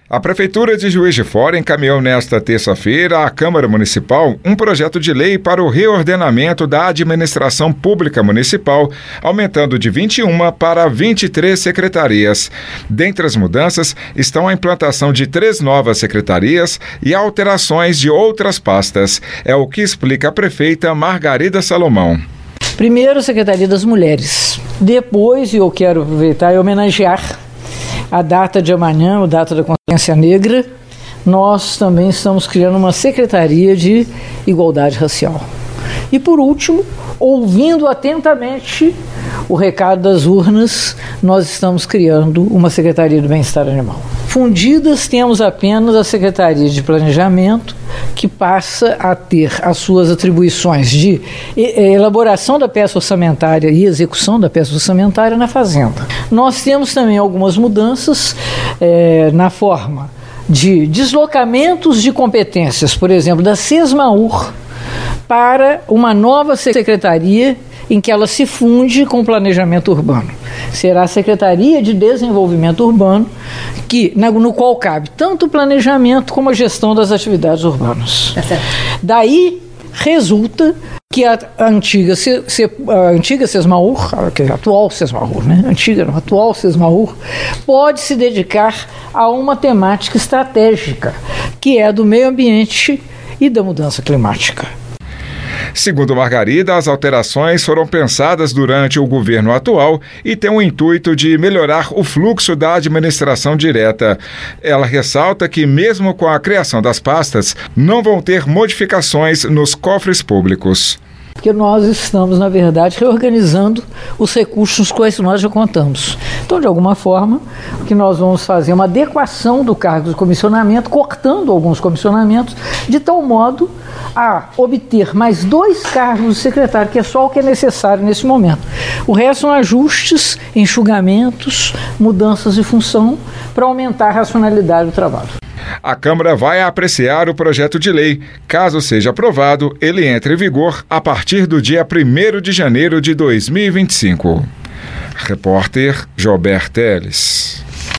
A Prefeitura de Juiz de Fora encaminhou nesta terça-feira à Câmara Municipal um projeto de lei para o reordenamento da administração pública municipal, aumentando de 21 para 23 secretarias. Dentre as mudanças estão a implantação de 3 novas secretarias e alterações de outras pastas. É o que explica a prefeita Margarida Salomão. Primeiro, a Secretaria das Mulheres. Depois, eu quero aproveitar e homenagear a data de amanhã, a data da Consciência Negra. Nós também estamos criando uma Secretaria de Igualdade Racial. E por último, ouvindo atentamente o recado das urnas, nós estamos criando uma Secretaria do Bem-Estar Animal. Fundidas, temos apenas a Secretaria de Planejamento, que passa a ter as suas atribuições de elaboração da peça orçamentária e execução da peça orçamentária na Fazenda. Nós temos também algumas mudanças na forma de deslocamentos de competências, por exemplo, da SESMAUR para uma nova secretaria em que ela se funde com o planejamento urbano. Será a Secretaria de Desenvolvimento Urbano, no qual cabe tanto o planejamento como a gestão das atividades urbanas. Daí resulta que a antiga SESMAUR, a atual SESMAUR, né? A atual SESMAUR, pode se dedicar a uma temática estratégica, que é do meio ambiente e da mudança climática. Segundo Margarida, as alterações foram pensadas durante o governo atual e têm o intuito de melhorar o fluxo da administração direta. Ela ressalta que, mesmo com a criação das pastas, não vão ter modificações nos cofres públicos. Porque nós estamos, na verdade, reorganizando os recursos com os quais nós já contamos. Então, de alguma forma, o que nós vamos fazer é uma adequação do cargo de comissionamento, cortando alguns comissionamentos, de tal modo a obter mais 2 cargos de secretário, que é só o que é necessário nesse momento. O resto são ajustes, enxugamentos, mudanças de função para aumentar a racionalidade do trabalho. A Câmara vai apreciar o projeto de lei. Caso seja aprovado, ele entre em vigor a partir do dia 1º de janeiro de 2025. Repórter Jober Teles.